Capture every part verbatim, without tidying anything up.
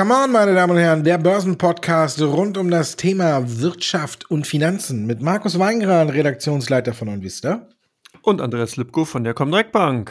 Come on, meine Damen und Herren, der Börsenpodcast rund um das Thema Wirtschaft und Finanzen mit Markus Weingran, Redaktionsleiter von OnVista. Und Andreas Lipko von der Comdirect Bank.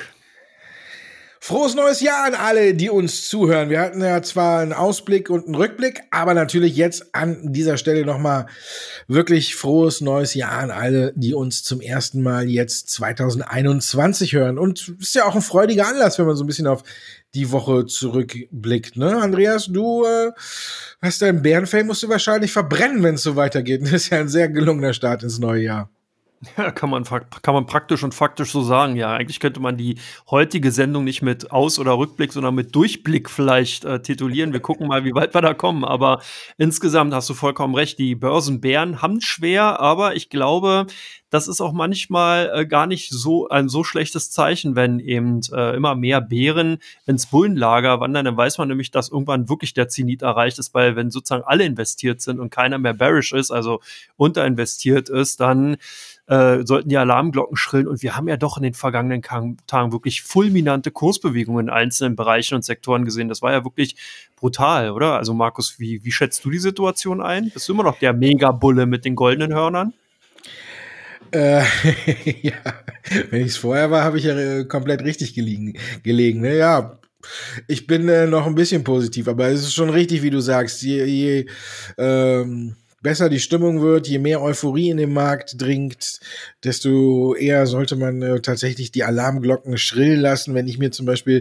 Frohes neues Jahr an alle, die uns zuhören. Wir hatten ja zwar einen Ausblick und einen Rückblick, aber natürlich jetzt an dieser Stelle nochmal wirklich frohes neues Jahr an alle, die uns zum ersten Mal jetzt zwanzig einundzwanzig hören. Und ist ja auch ein freudiger Anlass, wenn man so ein bisschen auf die Woche zurückblickt, ne? Andreas, du äh, hast dein Bärenfell, musst du wahrscheinlich verbrennen, wenn es so weitergeht. Das ist ja ein sehr gelungener Start ins neue Jahr. Ja, kann man, kann man praktisch und faktisch so sagen, ja. Eigentlich könnte man die heutige Sendung nicht mit Aus- oder Rückblick, sondern mit Durchblick vielleicht äh, titulieren. Wir gucken mal, wie weit wir da kommen. Aber insgesamt hast du vollkommen recht, die Börsenbären haben es schwer, aber ich glaube, das ist auch manchmal äh, gar nicht so ein so schlechtes Zeichen, wenn eben äh, immer mehr Bären ins Bullenlager wandern. Dann weiß man nämlich, dass irgendwann wirklich der Zenit erreicht ist, weil wenn sozusagen alle investiert sind und keiner mehr bearish ist, also unterinvestiert ist, dann Äh, sollten die Alarmglocken schrillen. Und wir haben ja doch in den vergangenen K- Tagen wirklich fulminante Kursbewegungen in einzelnen Bereichen und Sektoren gesehen. Das war ja wirklich brutal, oder? Also Markus, wie, wie schätzt du die Situation ein? Bist du immer noch der Megabulle mit den goldenen Hörnern? Äh, ja, wenn ich es vorher war, habe ich ja äh, komplett richtig gelegen. gelegen ne? Ja, ich bin äh, noch ein bisschen positiv, aber es ist schon richtig, wie du sagst. Je, je ähm besser die Stimmung wird, je mehr Euphorie in den Markt dringt, desto eher sollte man äh, tatsächlich die Alarmglocken schrillen lassen. Wenn ich mir zum Beispiel,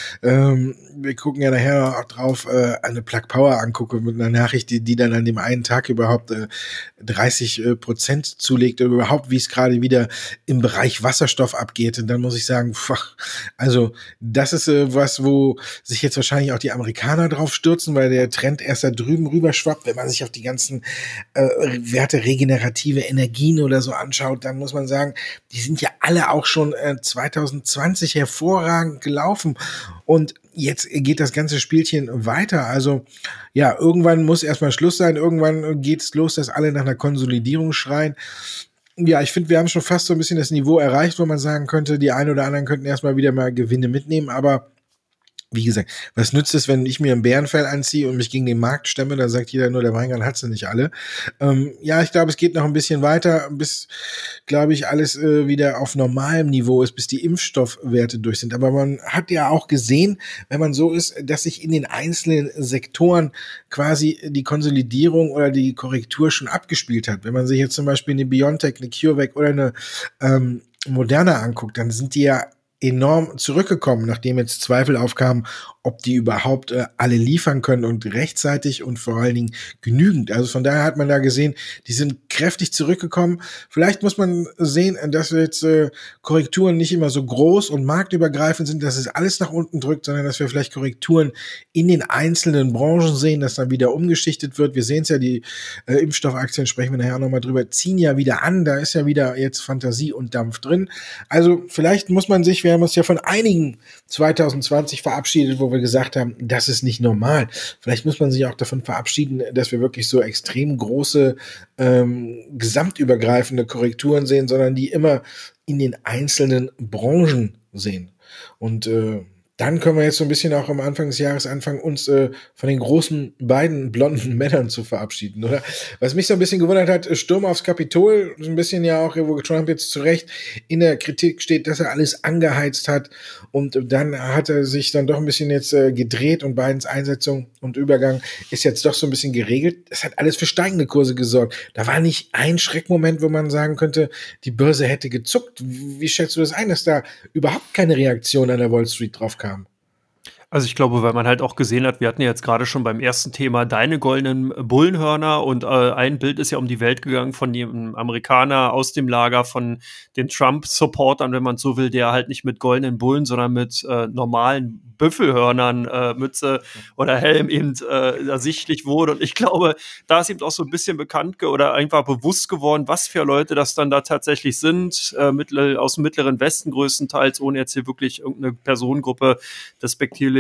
ähm, wir gucken ja nachher auch drauf, äh, eine Plug Power angucke mit einer Nachricht, die, die dann an dem einen Tag überhaupt äh, dreißig Prozent zulegt, oder überhaupt, wie es gerade wieder im Bereich Wasserstoff abgeht. Und dann muss ich sagen, pff, also das ist äh, was, wo sich jetzt wahrscheinlich auch die Amerikaner drauf stürzen, weil der Trend erst da drüben rüber schwappt. Wenn man sich auf die ganzen Äh, Werte regenerative Energien oder so anschaut, dann muss man sagen, die sind ja alle auch schon äh, zwanzig zwanzig hervorragend gelaufen und jetzt geht das ganze Spielchen weiter. Also ja, irgendwann muss erstmal Schluss sein, irgendwann geht's los, dass alle nach einer Konsolidierung schreien. Ja, ich finde, wir haben schon fast so ein bisschen das Niveau erreicht, wo man sagen könnte, die einen oder anderen könnten erstmal wieder mal Gewinne mitnehmen, aber wie gesagt, was nützt es, wenn ich mir ein Bärenfell anziehe und mich gegen den Markt stemme, da sagt jeder nur, der Weingran hat sie nicht alle. Ähm, ja, ich glaube, es geht noch ein bisschen weiter, bis, glaube ich, alles äh, wieder auf normalem Niveau ist, bis die Impfstoffwerte durch sind. Aber man hat ja auch gesehen, wenn man so ist, dass sich in den einzelnen Sektoren quasi die Konsolidierung oder die Korrektur schon abgespielt hat. Wenn man sich jetzt zum Beispiel eine BioNTech, eine CureVac oder eine ähm, Moderna anguckt, dann sind die ja enorm zurückgekommen, nachdem jetzt Zweifel aufkamen, ob die überhaupt äh, alle liefern können und rechtzeitig und vor allen Dingen genügend. Also von daher hat man da gesehen, die sind kräftig zurückgekommen. Vielleicht muss man sehen, dass jetzt äh, Korrekturen nicht immer so groß und marktübergreifend sind, dass es alles nach unten drückt, sondern dass wir vielleicht Korrekturen in den einzelnen Branchen sehen, dass dann wieder umgeschichtet wird. Wir sehen es ja, die äh, Impfstoffaktien, sprechen wir nachher auch nochmal drüber, ziehen ja wieder an. Da ist ja wieder jetzt Fantasie und Dampf drin. Also vielleicht muss man sich, wir haben uns ja von einigen zwanzig zwanzig verabschiedet, wo wir gesagt haben, das ist nicht normal. Vielleicht muss man sich auch davon verabschieden, dass wir wirklich so extrem große, ähm, gesamtübergreifende Korrekturen sehen, sondern die immer in den einzelnen Branchen sehen. Und äh, dann können wir jetzt so ein bisschen auch am Anfang des Jahres anfangen, uns äh, von den großen beiden blonden Männern zu verabschieden, oder? Was mich so ein bisschen gewundert hat, Sturm aufs Kapitol, so ein bisschen ja auch, wo Trump jetzt zu Recht in der Kritik steht, dass er alles angeheizt hat, und dann hat er sich dann doch ein bisschen jetzt äh, gedreht, und Bidens Einsetzung und Übergang ist jetzt doch so ein bisschen geregelt. Das hat alles für steigende Kurse gesorgt. Da war nicht ein Schreckmoment, wo man sagen könnte, die Börse hätte gezuckt. Wie schätzt du das ein, dass da überhaupt keine Reaktion an der Wall Street drauf kam? Also ich glaube, weil man halt auch gesehen hat, wir hatten ja jetzt gerade schon beim ersten Thema deine goldenen Bullenhörner, und äh, ein Bild ist ja um die Welt gegangen von dem Amerikaner aus dem Lager von den Trump-Supportern, wenn man so will, der halt nicht mit goldenen Bullen, sondern mit äh, normalen Büffelhörnern, äh, Mütze oder Helm eben äh, ersichtlich wurde. Und ich glaube, da ist eben auch so ein bisschen bekannt ge- oder einfach bewusst geworden, was für Leute das dann da tatsächlich sind, äh, mittel- aus dem Mittleren Westen größtenteils, ohne jetzt hier wirklich irgendeine Personengruppe despektierlich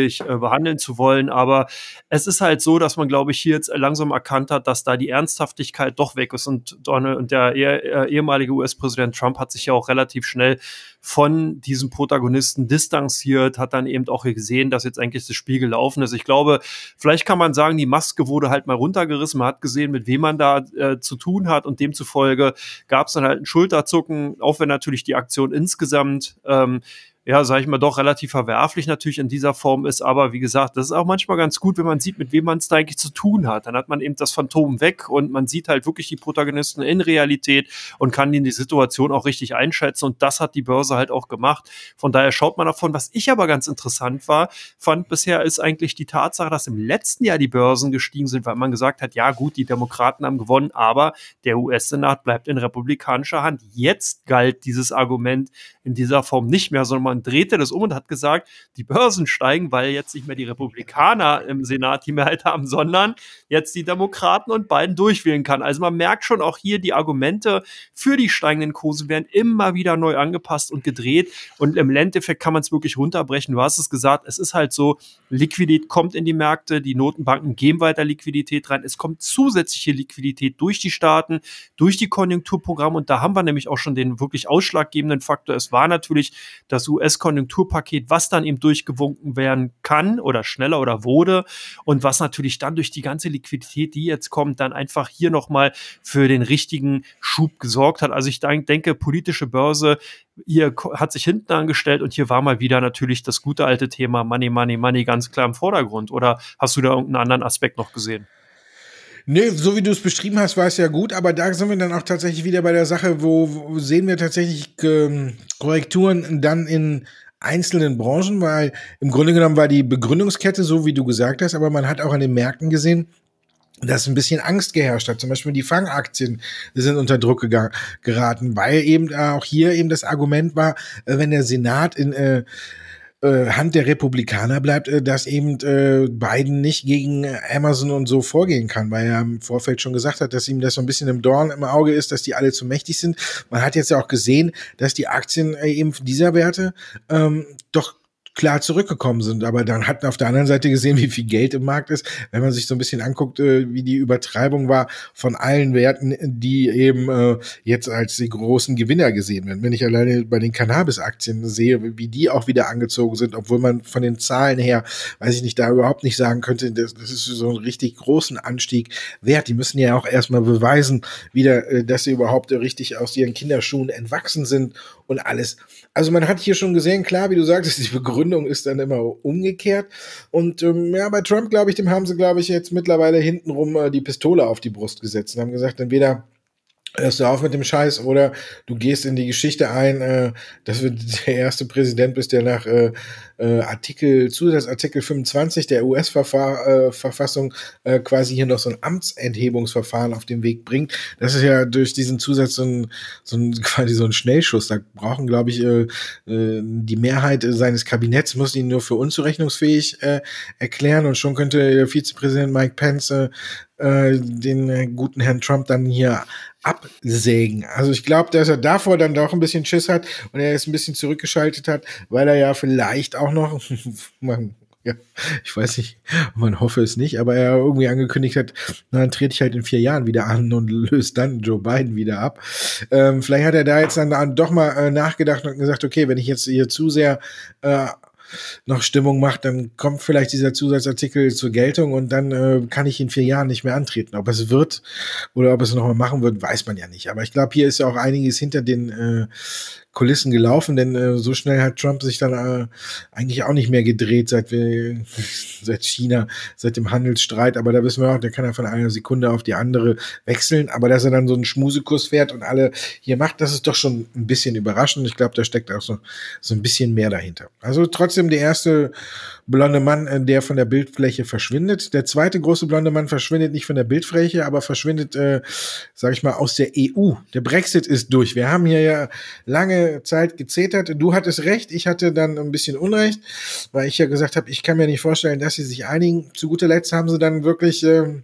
natürlich äh, behandeln zu wollen. Aber es ist halt so, dass man, glaube ich, hier jetzt langsam erkannt hat, dass da die Ernsthaftigkeit doch weg ist. Und, Donald, und der eh, ehemalige U S-Präsident Trump hat sich ja auch relativ schnell von diesem Protagonisten distanziert, hat dann eben auch gesehen, dass jetzt eigentlich das Spiel gelaufen ist. Ich glaube, vielleicht kann man sagen, die Maske wurde halt mal runtergerissen. Man hat gesehen, mit wem man da äh, zu tun hat, und demzufolge gab es dann halt ein Schulterzucken, auch wenn natürlich die Aktion insgesamt ähm, ja, sag ich mal, doch relativ verwerflich natürlich in dieser Form ist. Aber wie gesagt, das ist auch manchmal ganz gut, wenn man sieht, mit wem man es da eigentlich zu tun hat. Dann hat man eben das Phantom weg und man sieht halt wirklich die Protagonisten in Realität und kann die Situation auch richtig einschätzen. Und das hat die Börse halt auch gemacht. Von daher schaut man davon. Was ich aber ganz interessant war, fand bisher, ist eigentlich die Tatsache, dass im letzten Jahr die Börsen gestiegen sind, weil man gesagt hat, ja gut, die Demokraten haben gewonnen, aber der U S-Senat bleibt in republikanischer Hand. Jetzt galt dieses Argument in dieser Form nicht mehr, sondern man drehte das um und hat gesagt, die Börsen steigen, weil jetzt nicht mehr die Republikaner im Senat die Mehrheit haben, sondern jetzt die Demokraten und Biden durchwählen kann. Also man merkt schon auch hier, die Argumente für die steigenden Kurse werden immer wieder neu angepasst und gedreht, und im Endeffekt kann man es wirklich runterbrechen. Du hast es gesagt, es ist halt so, Liquidität kommt in die Märkte, die Notenbanken geben weiter Liquidität rein, es kommt zusätzliche Liquidität durch die Staaten, durch die Konjunkturprogramme, und da haben wir nämlich auch schon den wirklich ausschlaggebenden Faktor. Es war natürlich das U S-Konjunkturpaket, was dann eben durchgewunken werden kann oder schneller oder wurde, und was natürlich dann durch die ganze Liquidität, die jetzt kommt, dann einfach hier nochmal für den richtigen Schub gesorgt hat. Also ich denke, politische Börse hier hat sich hinten angestellt, und hier war mal wieder natürlich das gute alte Thema Money, Money, Money ganz klar im Vordergrund. Oder hast du da irgendeinen anderen Aspekt noch gesehen? Nee, so wie du es beschrieben hast, war es ja gut, aber da sind wir dann auch tatsächlich wieder bei der Sache, wo, wo sehen wir tatsächlich ähm, Korrekturen dann in einzelnen Branchen, weil im Grunde genommen war die Begründungskette so, wie du gesagt hast, aber man hat auch an den Märkten gesehen, dass ein bisschen Angst geherrscht hat. Zum Beispiel die Fangaktien sind unter Druck gegangen, geraten, weil eben auch hier eben das Argument war, wenn der Senat in äh, Hand der Republikaner bleibt, dass eben äh, Biden nicht gegen Amazon und so vorgehen kann, weil er im Vorfeld schon gesagt hat, dass ihm das so ein bisschen im Dorn im Auge ist, dass die alle zu mächtig sind. Man hat jetzt ja auch gesehen, dass die Aktien äh, eben dieser Werte ähm, doch klar zurückgekommen sind, aber dann hat man auf der anderen Seite gesehen, wie viel Geld im Markt ist, wenn man sich so ein bisschen anguckt, äh, wie die Übertreibung war von allen Werten, die eben äh, jetzt als die großen Gewinner gesehen werden. Wenn ich alleine bei den Cannabis-Aktien sehe, wie die auch wieder angezogen sind, obwohl man von den Zahlen her, weiß ich nicht, da überhaupt nicht sagen könnte, das, das ist so einen richtig großen Anstieg wert. Die müssen ja auch erstmal beweisen, wieder, äh, dass sie überhaupt richtig aus ihren Kinderschuhen entwachsen sind und alles. Also man hat hier schon gesehen, klar, wie du sagtest, die Begründung ist dann immer umgekehrt. Und ähm, ja, bei Trump, glaube ich, dem haben sie, glaube ich, jetzt mittlerweile hintenrum äh, die Pistole auf die Brust gesetzt und haben gesagt, entweder hörst du auf mit dem Scheiß oder du gehst in die Geschichte ein, äh, dass du der erste Präsident bist, der nach äh, äh, Artikel, Zusatzartikel fünfundzwanzig der U S-Verfassung äh, quasi hier noch so ein Amtsenthebungsverfahren auf den Weg bringt. Das ist ja durch diesen Zusatz so ein, so ein quasi so ein Schnellschuss. Da brauchen, glaube ich, äh, äh, die Mehrheit äh, seines Kabinetts muss ihn nur für unzurechnungsfähig äh, erklären, und schon könnte der Vizepräsident Mike Pence äh, äh, den äh, guten Herrn Trump dann hier absägen. Also ich glaube, dass er davor dann doch ein bisschen Schiss hat und er es ein bisschen zurückgeschaltet hat, weil er ja vielleicht auch noch, man, ja, ich weiß nicht, man hoffe es nicht, aber er irgendwie angekündigt hat, na, dann trete ich halt in vier Jahren wieder an und löst dann Joe Biden wieder ab. Ähm, vielleicht hat er da jetzt dann doch mal äh, nachgedacht und gesagt, okay, wenn ich jetzt hier zu sehr äh, noch Stimmung macht, dann kommt vielleicht dieser Zusatzartikel zur Geltung und dann äh, kann ich in vier Jahren nicht mehr antreten. Ob es wird oder ob es noch mal machen wird, weiß man ja nicht. Aber ich glaube, hier ist ja auch einiges hinter den äh, Kulissen gelaufen, denn äh, so schnell hat Trump sich dann äh, eigentlich auch nicht mehr gedreht, seit wir, seit China, seit dem Handelsstreit. Aber da wissen wir auch, der kann ja von einer Sekunde auf die andere wechseln. Aber dass er dann so einen Schmusekurs fährt und alle hier macht, das ist doch schon ein bisschen überraschend. Ich glaube, da steckt auch so, so ein bisschen mehr dahinter. Also trotzdem der erste blonde Mann, der von der Bildfläche verschwindet. Der zweite große blonde Mann verschwindet nicht von der Bildfläche, aber verschwindet, äh, sag ich mal, aus der E U. Der Brexit ist durch. Wir haben hier ja lange Zeit gezetert. Du hattest recht, ich hatte dann ein bisschen Unrecht, weil ich ja gesagt habe, ich kann mir nicht vorstellen, dass sie sich einigen. Zu guter Letzt haben sie dann wirklich äh,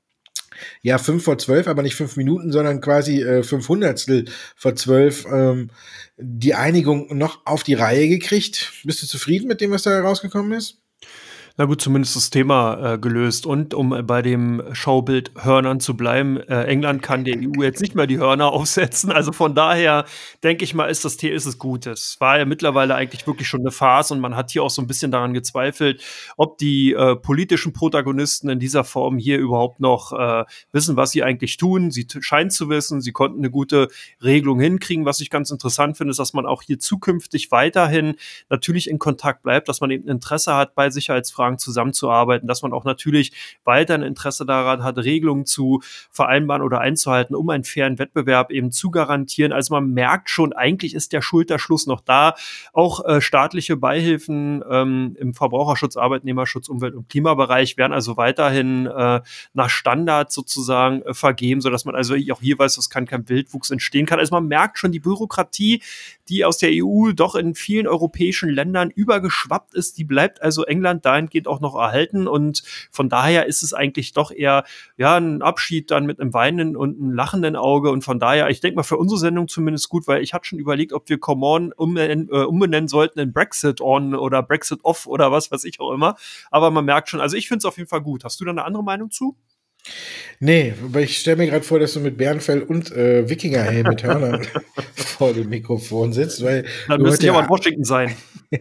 ja fünf vor zwölf, aber nicht fünf Minuten, sondern quasi äh, fünf Hundertstel vor zwölf ähm, die Einigung noch auf die Reihe gekriegt. Bist du zufrieden mit dem, was da rausgekommen ist? Na gut, zumindest das Thema, äh, gelöst. Und um äh, bei dem Schaubild Hörnern zu bleiben, äh, England kann der E U jetzt nicht mehr die Hörner aufsetzen. Also von daher denke ich mal, ist das The ist es gut. Es war ja mittlerweile eigentlich wirklich schon eine Farce und man hat hier auch so ein bisschen daran gezweifelt, ob die, äh, politischen Protagonisten in dieser Form hier überhaupt noch, äh, wissen, was sie eigentlich tun. Sie t scheinen zu wissen, sie konnten eine gute Regelung hinkriegen. Was ich ganz interessant finde, ist, dass man auch hier zukünftig weiterhin natürlich in Kontakt bleibt, dass man eben Interesse hat, bei Sicherheitsfragen zusammenzuarbeiten, dass man auch natürlich weiter ein Interesse daran hat, Regelungen zu vereinbaren oder einzuhalten, um einen fairen Wettbewerb eben zu garantieren. Also man merkt schon, eigentlich ist der Schulterschluss noch da. Auch äh, staatliche Beihilfen ähm, im Verbraucherschutz, Arbeitnehmerschutz, Umwelt- und Klimabereich werden also weiterhin äh, nach Standard sozusagen äh, vergeben, sodass man also auch hier weiß, es kann kein Wildwuchs entstehen kann. Also man merkt schon, die Bürokratie, die aus der E U doch in vielen europäischen Ländern übergeschwappt ist, die bleibt also England dahingehend auch noch erhalten und von daher ist es eigentlich doch eher ja ein Abschied dann mit einem weinenden und einem lachenden Auge und von daher, ich denke mal für unsere Sendung zumindest gut, weil ich hatte schon überlegt, ob wir Come On umbenennen, äh, umbenennen sollten in Brexit On oder Brexit Off oder was weiß ich auch immer, aber man merkt schon, also ich finde es auf jeden Fall gut. Hast du da eine andere Meinung zu? Nee, aber ich stelle mir gerade vor, dass du mit Bärenfell und äh, Wikingerhelm mit Hörnern vor dem Mikrofon sitzt, weil Dann du müsste heute ich aber ja in Washington sein.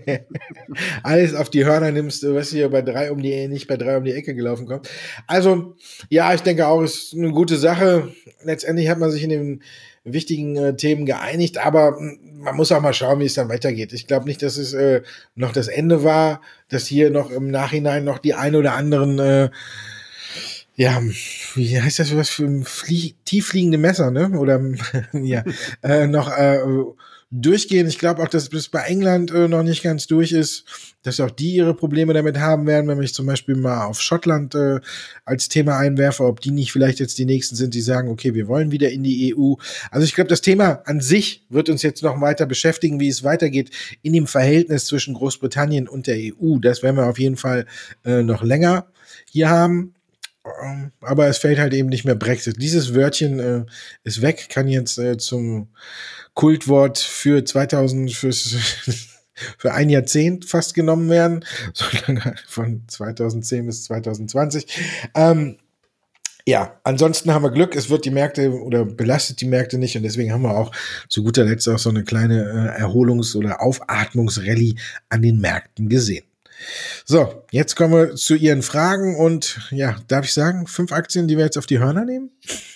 alles auf die Hörner nimmst, was hier bei drei um die nicht bei drei um die Ecke gelaufen kommt. Also, ja, ich denke auch, es ist eine gute Sache. Letztendlich hat man sich in den wichtigen äh, Themen geeinigt, aber mm, man muss auch mal schauen, wie es dann weitergeht. Ich glaube nicht, dass es äh, noch das Ende war, dass hier noch im Nachhinein noch die ein oder anderen äh, ja, wie heißt das, was für ein Flie tieffliegende Messer, ne? Oder ja, äh, noch äh, durchgehen. Ich glaube auch, dass bis bei England äh, noch nicht ganz durch ist, dass auch die ihre Probleme damit haben werden, wenn ich zum Beispiel mal auf Schottland äh, als Thema einwerfe, ob die nicht vielleicht jetzt die Nächsten sind, die sagen, okay, wir wollen wieder in die E U. Also ich glaube, das Thema an sich wird uns jetzt noch weiter beschäftigen, wie es weitergeht in dem Verhältnis zwischen Großbritannien und der E U. Das werden wir auf jeden Fall äh, noch länger hier haben. Aber es fällt halt eben nicht mehr Brexit. Dieses Wörtchen äh, ist weg, kann jetzt äh, zum Kultwort für zweitausend, fürs, für ein Jahrzehnt fast genommen werden. So lange von zweitausendzehn bis zweitausendzwanzig. Ähm, ja, ansonsten haben wir Glück, es wird die Märkte oder belastet die Märkte nicht und deswegen haben wir auch zu guter Letzt auch so eine kleine äh, Erholungs- oder Aufatmungsrallye an den Märkten gesehen. So, jetzt kommen wir zu Ihren Fragen und ja, darf ich sagen, fünf Aktien, die wir jetzt auf die Hörner nehmen?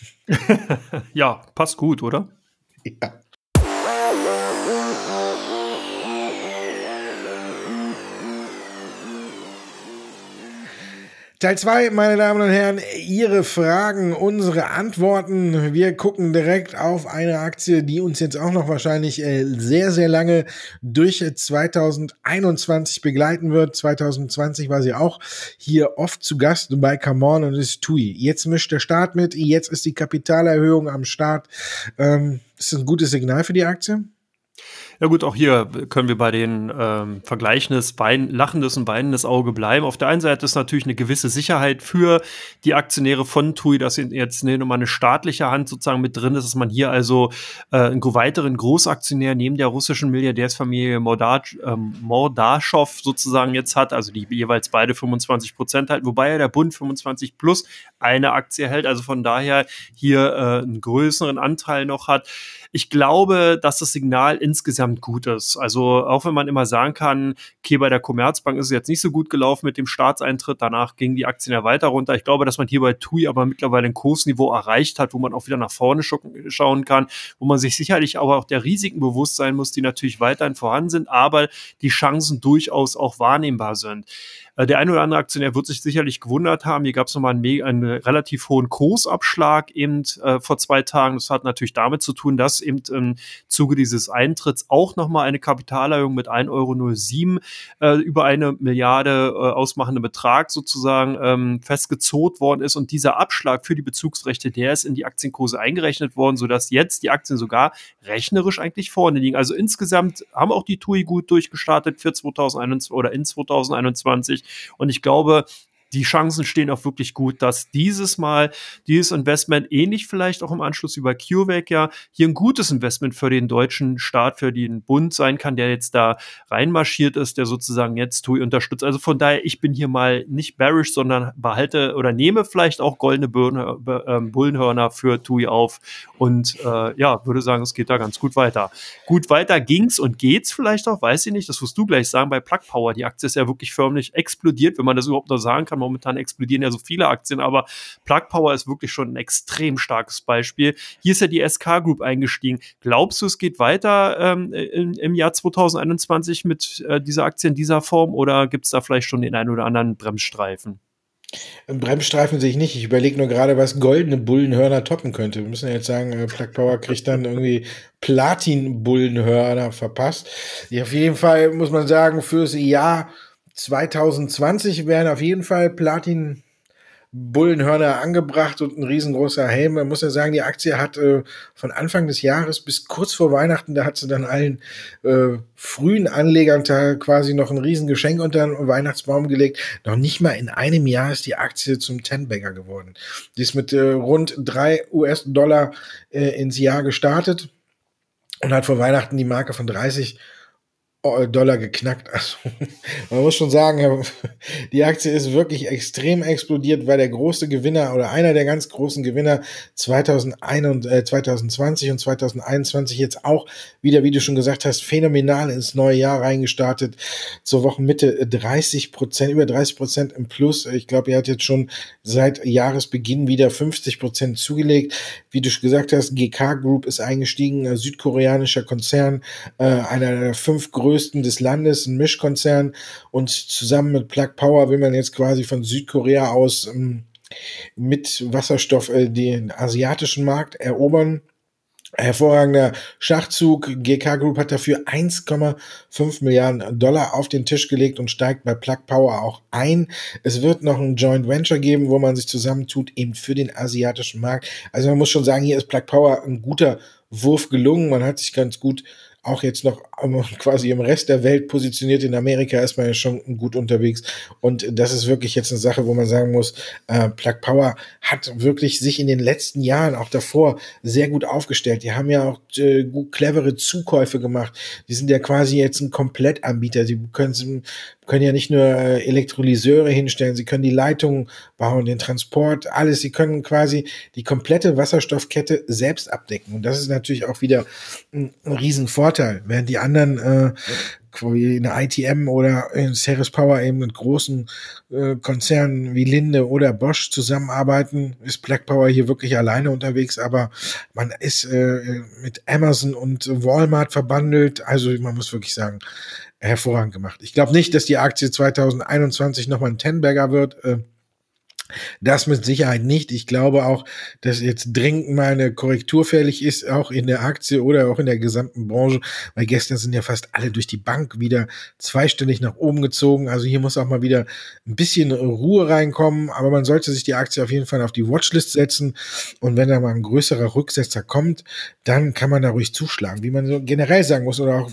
Ja, passt gut, oder? Ja. Teil zwei, meine Damen und Herren, Ihre Fragen, unsere Antworten. Wir gucken direkt auf eine Aktie, die uns jetzt auch noch wahrscheinlich äh, sehr, sehr lange durch zweitausendeinundzwanzig begleiten wird. zweitausendzwanzig war sie auch hier oft zu Gast bei Come On und ist T U I. Jetzt mischt der Staat mit, jetzt ist die Kapitalerhöhung am Start. Ähm, ist das ein gutes Signal für die Aktie? Ja gut, auch hier können wir bei den ähm, Vergleichen des Wein, lachendes und weinendes Auge bleiben. Auf der einen Seite ist natürlich eine gewisse Sicherheit für die Aktionäre von T U I, dass jetzt nochmal eine staatliche Hand sozusagen mit drin ist, dass man hier also äh, einen weiteren Großaktionär neben der russischen Milliardärsfamilie Mordach, ähm, Mordaschow sozusagen jetzt hat, also die jeweils beide fünfundzwanzig Prozent halten, wobei ja der Bund fünfundzwanzig plus eine Aktie hält, also von daher hier äh, einen größeren Anteil noch hat. Ich glaube, dass das Signal insgesamt gut ist. Also auch wenn man immer sagen kann, okay, bei der Commerzbank ist es jetzt nicht so gut gelaufen mit dem Staatseintritt, danach gingen die Aktien ja weiter runter. Ich glaube, dass man hier bei T U I aber mittlerweile ein Kursniveau erreicht hat, wo man auch wieder nach vorne schauen kann, wo man sich sicherlich aber auch der Risiken bewusst sein muss, die natürlich weiterhin vorhanden sind, aber die Chancen durchaus auch wahrnehmbar sind. Der eine oder andere Aktionär wird sich sicherlich gewundert haben. Hier gab es nochmal einen, einen relativ hohen Kursabschlag eben äh, vor zwei Tagen. Das hat natürlich damit zu tun, dass eben im Zuge dieses Eintritts auch nochmal eine Kapitalerhöhung mit ein Euro null sieben äh, über eine Milliarde äh, ausmachende Betrag sozusagen ähm, festgezurrt worden ist. Und dieser Abschlag für die Bezugsrechte, der ist in die Aktienkurse eingerechnet worden, sodass jetzt die Aktien sogar rechnerisch eigentlich vorne liegen. Also insgesamt haben auch die T U I gut durchgestartet für zweitausendeinundzwanzig oder in zweitausendeinundzwanzig. Und ich glaube, die Chancen stehen auch wirklich gut, dass dieses Mal dieses Investment ähnlich vielleicht auch im Anschluss über CureVac ja hier ein gutes Investment für den deutschen Staat, für den Bund sein kann, der jetzt da reinmarschiert ist, der sozusagen jetzt TUI unterstützt. Also von daher, ich bin hier mal nicht bearish, sondern behalte oder nehme vielleicht auch goldene Birne, äh, Bullenhörner für TUI auf und äh, ja, würde sagen, es geht da ganz gut weiter. Gut weiter ging's und geht's vielleicht auch, weiß ich nicht, das wirst du gleich sagen, bei Plug Power. Die Aktie ist ja wirklich förmlich explodiert, wenn man das überhaupt noch sagen kann. Momentan explodieren ja so viele Aktien, aber Plug Power ist wirklich schon ein extrem starkes Beispiel. Hier ist ja die S K Group eingestiegen. Glaubst du, es geht weiter ähm, im, im Jahr zwanzig einundzwanzig mit äh, dieser Aktie in dieser Form oder gibt's da vielleicht schon den einen oder anderen Bremsstreifen? Bremsstreifen sehe ich nicht. Ich überlege nur gerade, was goldene Bullenhörner toppen könnte. Wir müssen ja jetzt sagen, äh, Plug Power kriegt dann irgendwie Platin-Bullenhörner verpasst. Ja, auf jeden Fall muss man sagen, fürs Jahr zwanzig zwanzig werden auf jeden Fall Platin Bullenhörner angebracht und ein riesengroßer Helm. Man muss ja sagen, die Aktie hat äh, von Anfang des Jahres bis kurz vor Weihnachten, da hat sie dann allen äh, frühen Anlegern da quasi noch ein Riesengeschenk unter den Weihnachtsbaum gelegt. Noch nicht mal in einem Jahr ist die Aktie zum Ten-Bagger geworden. Die ist mit äh, rund drei US-Dollar äh, ins Jahr gestartet und hat vor Weihnachten die Marke von dreißig Dollar geknackt. Also, man muss schon sagen, die Aktie ist wirklich extrem explodiert, weil der große Gewinner oder einer der ganz großen Gewinner zwanzig zwanzig und zwanzig einundzwanzig jetzt auch wieder, wie du schon gesagt hast, phänomenal ins neue Jahr reingestartet. Zur Wochenmitte dreißig Prozent, über dreißig Prozent im Plus. Ich glaube, er hat jetzt schon seit Jahresbeginn wieder fünfzig Prozent zugelegt. Wie du schon gesagt hast, G K Group ist eingestiegen, südkoreanischer Konzern, äh, einer der fünf größten des Landes, ein Mischkonzern, und zusammen mit Plug Power will man jetzt quasi von Südkorea aus ähm, mit Wasserstoff äh, den asiatischen Markt erobern. Hervorragender Schachzug. G K Group hat dafür eins Komma fünf Milliarden Dollar auf den Tisch gelegt und steigt bei Plug Power auch ein. Es wird noch ein Joint Venture geben, wo man sich zusammentut, eben für den asiatischen Markt. Also man muss schon sagen, hier ist Plug Power ein guter Wurf gelungen. Man hat sich ganz gut auch jetzt noch quasi im Rest der Welt positioniert. In Amerika ist man ja schon gut unterwegs. Und das ist wirklich jetzt eine Sache, wo man sagen muss, äh, Plug Power hat wirklich sich in den letzten Jahren, auch davor, sehr gut aufgestellt. Die haben ja auch äh, gut clevere Zukäufe gemacht. Die sind ja quasi jetzt ein Komplettanbieter. Sie können, können ja nicht nur äh, Elektrolyseure hinstellen, sie können die Leitungen bauen, den Transport, alles. Sie können quasi die komplette Wasserstoffkette selbst abdecken. Und das ist natürlich auch wieder ein, ein Riesenvorteil. Während die anderen äh, in der I T M oder in Ceres Power eben mit großen äh, Konzernen wie Linde oder Bosch zusammenarbeiten, ist Plug Power hier wirklich alleine unterwegs, aber man ist äh, mit Amazon und Walmart verbandelt, also man muss wirklich sagen, hervorragend gemacht. Ich glaube nicht, dass die Aktie zwanzig einundzwanzig nochmal ein Ten-Bagger wird, äh, das mit Sicherheit nicht. Ich glaube auch, dass jetzt dringend mal eine Korrektur fällig ist, auch in der Aktie oder auch in der gesamten Branche, weil gestern sind ja fast alle durch die Bank wieder zweistellig nach oben gezogen. Also hier muss auch mal wieder ein bisschen Ruhe reinkommen, aber man sollte sich die Aktie auf jeden Fall auf die Watchlist setzen und wenn da mal ein größerer Rücksetzer kommt, dann kann man da ruhig zuschlagen, wie man so generell sagen muss. Oder auch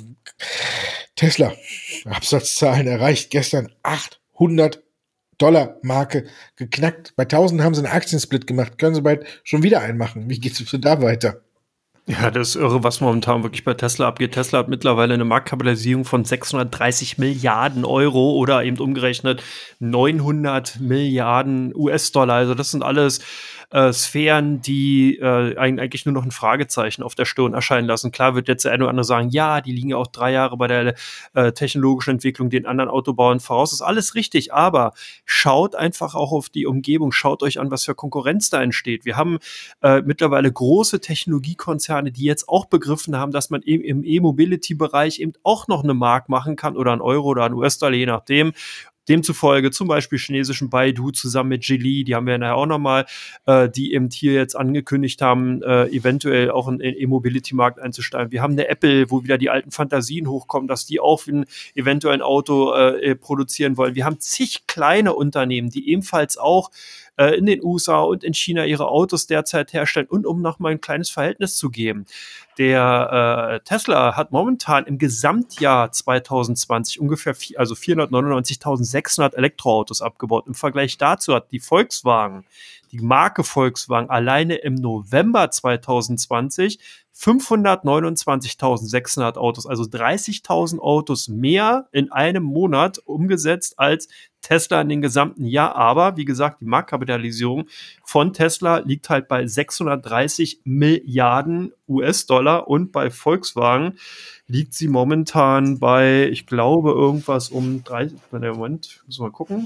Tesla, Absatzzahlen erreicht gestern achthundert Dollar Marke geknackt. Bei tausend haben sie einen Aktiensplit gemacht. Können sie bald schon wieder einen machen. Wie geht's da weiter? Ja, das ist irre, was momentan wirklich bei Tesla abgeht. Tesla hat mittlerweile eine Marktkapitalisierung von sechshundertdreißig Milliarden Euro oder eben umgerechnet neunhundert Milliarden U S-Dollar. Also das sind alles äh, Sphären, die äh, eigentlich nur noch ein Fragezeichen auf der Stirn erscheinen lassen. Klar wird jetzt der eine oder andere sagen, ja, die liegen ja auch drei Jahre bei der äh, technologischen Entwicklung den anderen Autobauern voraus. Das ist alles richtig, aber schaut einfach auch auf die Umgebung, schaut euch an, was für Konkurrenz da entsteht. Wir haben äh, mittlerweile große Technologiekonzerne, die jetzt auch begriffen haben, dass man eben im E-Mobility-Bereich eben auch noch eine Mark machen kann oder ein Euro oder ein U S-Dollar, je nachdem. Demzufolge zum Beispiel chinesischen Baidu zusammen mit Geely, die haben wir nachher auch nochmal, äh, die eben hier jetzt angekündigt haben, äh, eventuell auch in den E-Mobility-Markt einzusteigen. Wir haben eine Apple, wo wieder die alten Fantasien hochkommen, dass die auch ein, eventuell ein Auto äh, produzieren wollen. Wir haben zig kleine Unternehmen, die ebenfalls auch äh, in den U S A und in China ihre Autos derzeit herstellen. Und um noch mal ein kleines Verhältnis zu geben, der äh, Tesla hat momentan im Gesamtjahr zwanzig zwanzig ungefähr vier, also vierhundertneunundneunzigtausendsechshundert Elektroautos abgebaut. Im Vergleich dazu hat die Volkswagen, die Marke Volkswagen, alleine im November zwanzig zwanzig fünfhundertneunundzwanzigtausendsechshundert Autos, also dreißigtausend Autos mehr in einem Monat umgesetzt als Tesla in den gesamten Jahr. Aber wie gesagt, die Marktkapitalisierung von Tesla liegt halt bei sechshundertdreißig Milliarden U S-Dollar und bei Volkswagen liegt sie momentan bei, ich glaube, irgendwas um dreißig, Moment, müssen wir mal gucken.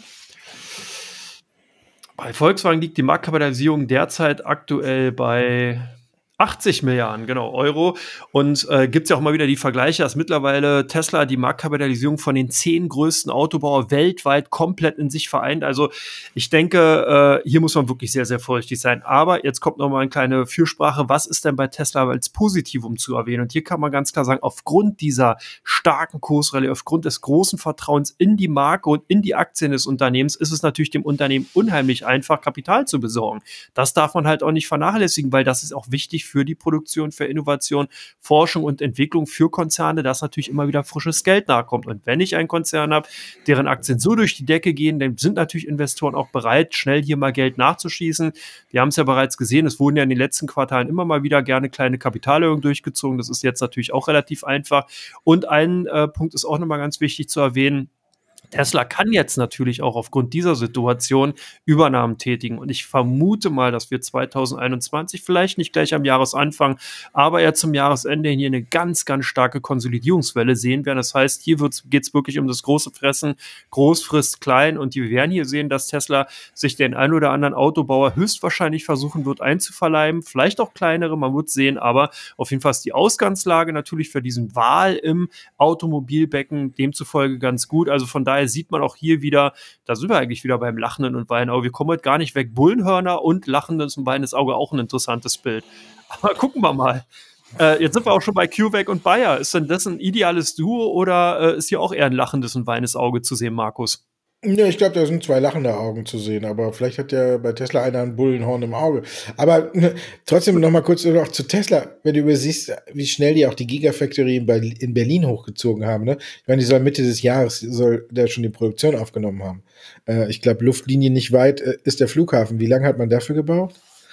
Bei Volkswagen liegt die Marktkapitalisierung derzeit aktuell bei achtzig Milliarden, genau, Euro. Und äh, gibt es ja auch mal wieder die Vergleiche, dass mittlerweile Tesla die Marktkapitalisierung von den zehn größten Autobauern weltweit komplett in sich vereint. Also ich denke, äh, hier muss man wirklich sehr, sehr vorsichtig sein. Aber jetzt kommt noch mal eine kleine Fürsprache. Was ist denn bei Tesla als Positivum zu erwähnen? Und hier kann man ganz klar sagen, aufgrund dieser starken Kursrallye, aufgrund des großen Vertrauens in die Marke und in die Aktien des Unternehmens, ist es natürlich dem Unternehmen unheimlich einfach, Kapital zu besorgen. Das darf man halt auch nicht vernachlässigen, weil das ist auch wichtig für die Produktion, für Innovation, Forschung und Entwicklung für Konzerne, dass natürlich immer wieder frisches Geld nachkommt. Und wenn ich einen Konzern habe, deren Aktien so durch die Decke gehen, dann sind natürlich Investoren auch bereit, schnell hier mal Geld nachzuschießen. Wir haben es ja bereits gesehen, es wurden ja in den letzten Quartalen immer mal wieder gerne kleine Kapitalerhöhungen durchgezogen. Das ist jetzt natürlich auch relativ einfach. Und ein äh, Punkt ist auch nochmal ganz wichtig zu erwähnen: Tesla kann jetzt natürlich auch aufgrund dieser Situation Übernahmen tätigen. Und ich vermute mal, dass wir zwanzig einundzwanzig, vielleicht nicht gleich am Jahresanfang, aber ja zum Jahresende hier eine ganz, ganz starke Konsolidierungswelle sehen werden. Das heißt, hier geht es wirklich um das große Fressen, groß frisst klein. Und wir werden hier sehen, dass Tesla sich den ein oder anderen Autobauer höchstwahrscheinlich versuchen wird einzuverleiben. Vielleicht auch kleinere, man wird sehen. Aber auf jeden Fall ist die Ausgangslage natürlich für diesen Wahl im Automobilbecken demzufolge ganz gut. Also von daher sieht man auch hier wieder, da sind wir eigentlich wieder beim lachenden und weinenden Auge. Wir kommen heute gar nicht weg. Bullenhörner und lachendes und weinendes Auge, auch ein interessantes Bild. Aber gucken wir mal. Äh, jetzt sind wir auch schon bei CureVac und Bayer. Ist denn das ein ideales Duo oder äh, ist hier auch eher ein lachendes und weinendes Auge zu sehen, Markus? Ja, ich glaube, da sind zwei lachende Augen zu sehen, aber vielleicht hat ja bei Tesla einer ein Bullenhorn im Auge. Aber ne, trotzdem noch mal kurz noch zu Tesla, wenn du übersiehst, wie schnell die auch die Gigafactory in, Berlin, in Berlin hochgezogen haben. Ne? Ich meine, die soll Mitte des Jahres soll der schon die Produktion aufgenommen haben. Äh, ich glaube, Luftlinie nicht weit äh, ist der Flughafen. Wie lange hat man dafür gebraucht?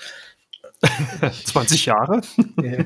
zwanzig Jahre? Ja.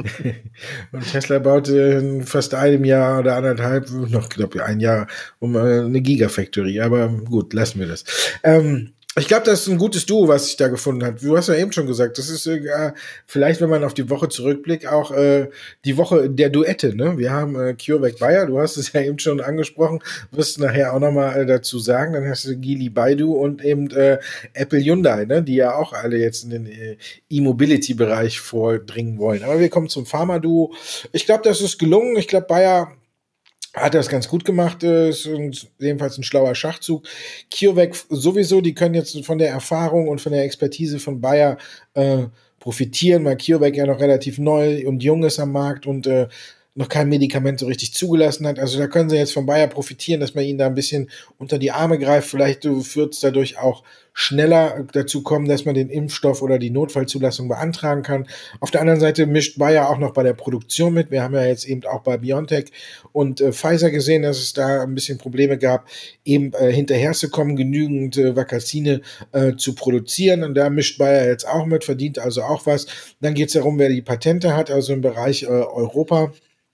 Und Tesla baute in fast einem Jahr oder anderthalb, noch glaube ich ein Jahr, um äh, eine Gigafactory. Aber gut, lassen wir das. Ähm, ich glaube, das ist ein gutes Duo, was sich da gefunden hat. Du hast ja eben schon gesagt, das ist äh, vielleicht, wenn man auf die Woche zurückblickt, auch äh, die Woche der Duette. Ne? Wir haben äh, CureVac Bayer, du hast es ja eben schon angesprochen, wirst nachher auch nochmal äh, dazu sagen. Dann hast du Geely Baidu und eben äh, Apple Hyundai, ne? Die ja auch alle jetzt in den äh, E-Mobility-Bereich vordringen wollen. Aber wir kommen zum Pharma-Duo. Ich glaube, das ist gelungen. Ich glaube, Bayer hat das ganz gut gemacht, ist jedenfalls ein schlauer Schachzug. CureVac sowieso, die können jetzt von der Erfahrung und von der Expertise von Bayer äh, profitieren, weil CureVac ja noch relativ neu und jung ist am Markt und äh, noch kein Medikament so richtig zugelassen hat. Also da können sie jetzt von Bayer profitieren, dass man ihnen da ein bisschen unter die Arme greift. Vielleicht wird es dadurch auch schneller dazu kommen, dass man den Impfstoff oder die Notfallzulassung beantragen kann. Auf der anderen Seite mischt Bayer auch noch bei der Produktion mit. Wir haben ja jetzt eben auch bei BioNTech und äh, Pfizer gesehen, dass es da ein bisschen Probleme gab, eben äh, hinterherzukommen, genügend äh, Vakazine äh, zu produzieren. Und da mischt Bayer jetzt auch mit, verdient also auch was. Dann geht es darum, wer die Patente hat, also im Bereich äh, Europa.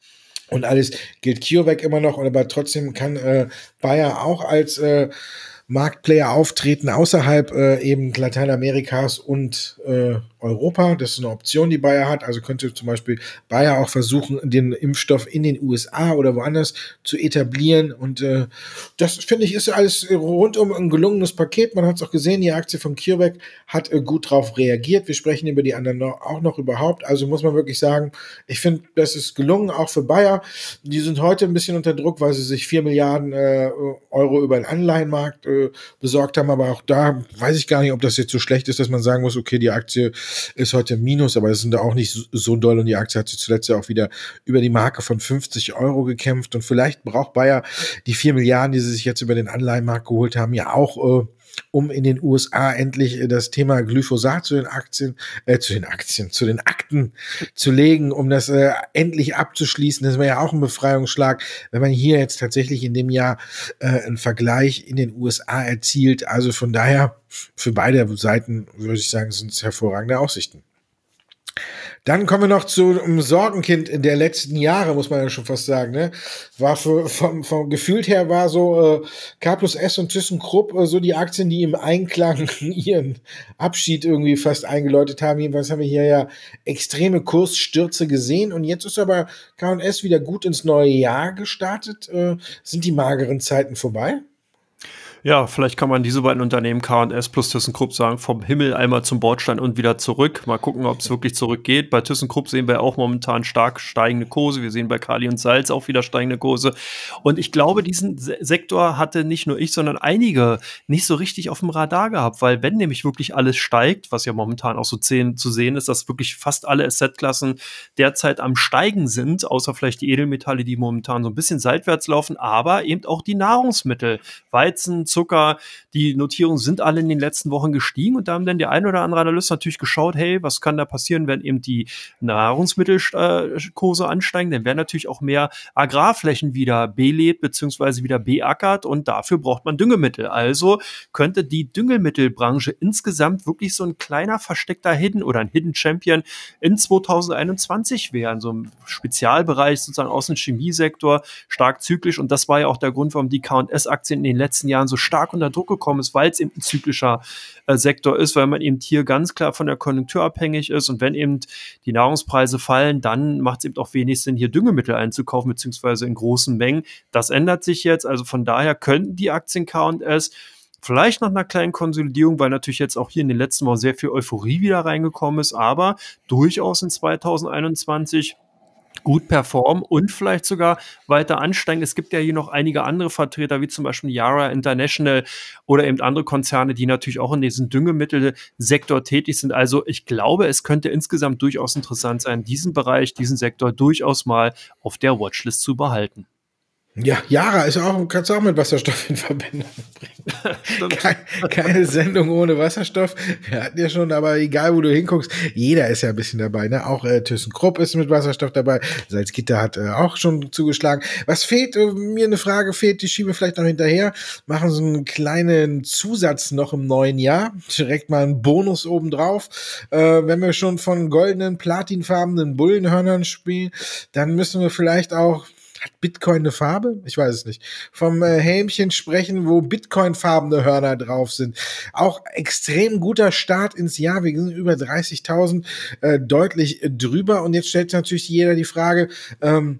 Und alles gilt CureVac immer noch, aber trotzdem kann äh, Bayer auch als äh, Marktplayer auftreten außerhalb äh, eben Lateinamerikas und äh, Europa. Das ist eine Option, die Bayer hat. Also könnte zum Beispiel Bayer auch versuchen, den Impfstoff in den U S A oder woanders zu etablieren. Und äh, das, finde ich, ist alles rundum ein gelungenes Paket. Man hat es auch gesehen, die Aktie von CureVac hat äh, gut drauf reagiert. Wir sprechen über die anderen noch, auch noch überhaupt. Also muss man wirklich sagen, ich finde, das ist gelungen, auch für Bayer. Die sind heute ein bisschen unter Druck, weil sie sich vier Milliarden äh, Euro über den Anleihenmarkt äh, besorgt haben. Aber auch da weiß ich gar nicht, ob das jetzt so schlecht ist, dass man sagen muss, okay, die Aktie ist heute im Minus, aber es sind da auch nicht so, so doll und die Aktie hat sich zuletzt ja auch wieder über die Marke von fünfzig Euro gekämpft und vielleicht braucht Bayer die vier Milliarden, die sie sich jetzt über den Anleihenmarkt geholt haben, ja auch, äh, um in den U S A endlich äh, das Thema Glyphosat zu den Aktien, äh, zu den Aktien, zu den Akten zu legen, um das äh, endlich abzuschließen. Das wäre ja auch ein Befreiungsschlag, wenn man hier jetzt tatsächlich in dem Jahr äh, einen Vergleich in den U S A erzielt. Also von daher, für beide Seiten würde ich sagen, sind es hervorragende Aussichten. Dann kommen wir noch zu einem Sorgenkind in der letzten Jahre, muss man ja schon fast sagen, ne? War für, vom, vom gefühlt her war so äh, K plus S und ThyssenKrupp äh, so die Aktien, die im Einklang ihren Abschied irgendwie fast eingeläutet haben. Jedenfalls haben wir hier ja extreme Kursstürze gesehen und jetzt ist aber K und S wieder gut ins neue Jahr gestartet. Äh, sind die mageren Zeiten vorbei? Ja, vielleicht kann man diese beiden Unternehmen K und S plus ThyssenKrupp sagen, vom Himmel einmal zum Bordstein und wieder zurück. Mal gucken, ob es wirklich zurückgeht. Bei ThyssenKrupp sehen wir auch momentan stark steigende Kurse. Wir sehen bei Kali und Salz auch wieder steigende Kurse. Und ich glaube, diesen Se- Sektor hatte nicht nur ich, sondern einige nicht so richtig auf dem Radar gehabt, weil wenn nämlich wirklich alles steigt, was ja momentan auch so zehn zu sehen ist, dass wirklich fast alle Assetklassen derzeit am Steigen sind, außer vielleicht die Edelmetalle, die momentan so ein bisschen seitwärts laufen, aber eben auch die Nahrungsmittel, Weizen, Zucker, die Notierungen sind alle in den letzten Wochen gestiegen und da haben dann der ein oder andere Analyst natürlich geschaut, hey, was kann da passieren, wenn eben die Nahrungsmittelkurse ansteigen, dann werden natürlich auch mehr Agrarflächen wieder belebt bzw. wieder beackert und dafür braucht man Düngemittel. Also könnte die Düngemittelbranche insgesamt wirklich so ein kleiner versteckter Hidden oder ein Hidden Champion in zwanzig einundzwanzig werden, so ein Spezialbereich sozusagen aus dem Chemiesektor, stark zyklisch und das war ja auch der Grund, warum die K und S-Aktien in den letzten Jahren so stark unter Druck gekommen ist, weil es eben ein zyklischer äh, Sektor ist, weil man eben hier ganz klar von der Konjunktur abhängig ist und wenn eben die Nahrungspreise fallen, dann macht es eben auch wenig Sinn, hier Düngemittel einzukaufen, beziehungsweise in großen Mengen. Das ändert sich jetzt, also von daher könnten die Aktien K und S vielleicht nach einer kleinen Konsolidierung, weil natürlich jetzt auch hier in den letzten Wochen sehr viel Euphorie wieder reingekommen ist, aber durchaus in zwanzig einundzwanzig gut performen und vielleicht sogar weiter ansteigen. Es gibt ja hier noch einige andere Vertreter, wie zum Beispiel Yara International oder eben andere Konzerne, die natürlich auch in diesem Düngemittelsektor tätig sind. Also ich glaube, es könnte insgesamt durchaus interessant sein, diesen Bereich, diesen Sektor durchaus mal auf der Watchlist zu behalten. Ja, Yara ist auch, kannst du auch mit Wasserstoff in Verbindung bringen. Keine, keine Sendung ohne Wasserstoff. Wir hatten ja schon, aber egal, wo du hinguckst, jeder ist ja ein bisschen dabei, ne? Auch äh, ThyssenKrupp ist mit Wasserstoff dabei. Salzgitter hat äh, auch schon zugeschlagen. Was fehlt? Äh, mir eine Frage fehlt, die schiebe vielleicht noch hinterher. Machen so einen kleinen Zusatz noch im neuen Jahr. Direkt mal einen Bonus obendrauf. Äh, wenn wir schon von goldenen, platinfarbenen Bullenhörnern spielen, dann müssen wir vielleicht auch hat Bitcoin eine Farbe? Ich weiß es nicht. Vom äh, Helmchen sprechen, wo Bitcoin-farbene Hörner drauf sind. Auch extrem guter Start ins Jahr. Wir sind über dreißigtausend, äh, deutlich drüber. Und jetzt stellt natürlich jeder die Frage, ähm,